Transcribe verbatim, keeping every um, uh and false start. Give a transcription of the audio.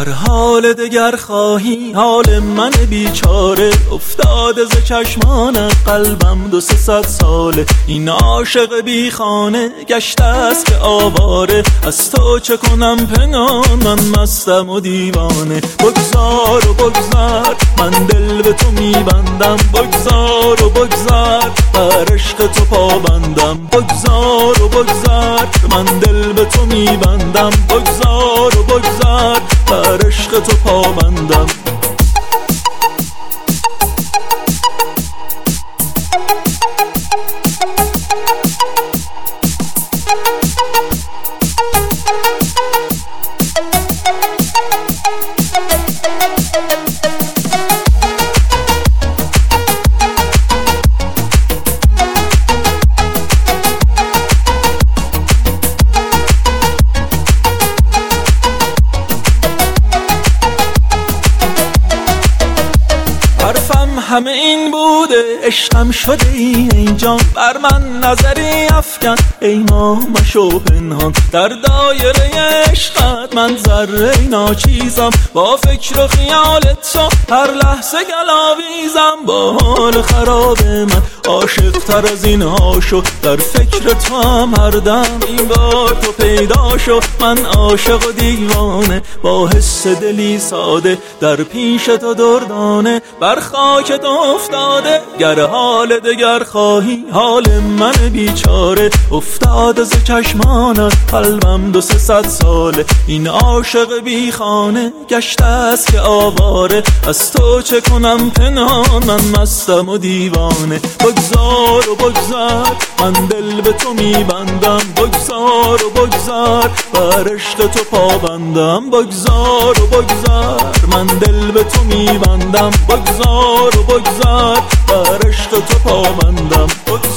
گر حال دگر خواهی حال من بیچاره، افتاده ز چشمانت قلبم دو سه صد ساله. این عاشق بی خانه گشته است که آواره، از تو چه کنم پنهان من مستم و دیوانه. بگذار و بگذار من دل به تو میبندم، بگذار و بگذار بر عشق تو پابندم. بگذار و بگذار من دل به تو میبندم، بگذار و بگذار بر عشق تو پابندم. همه این بوده عشقم شده ای ای جان، بر من نظری افکن ای ما مشو پنهان. در دایره عشقت من ذره ناچیزم، با فکر و خیال تو هر لحظه گلاویزم. با حال خراب من عاشق تر از این ها شو، در فکر تو هم هر دم این بار تو پیدا شو. من عاشق و دیوانه با حس دلی ساده، در پیش تو دردانه بر خاک تو افتاده. گر حال دگر خواهی حال من بیچاره، افتاده ز چشمانت قلبم دو سه صد ساله. این عاشق بی خانه گشته است که آواره، از تو چه کنم پنهان من مستم و دیوانه. بگذار و بگذار من دل به تو میبندم، بگذار و بگذار بر عشق تو پابندم. بگذار و بگذار من دل به تو میبندم، بگذار و بگذار بر عشق تو پابندم.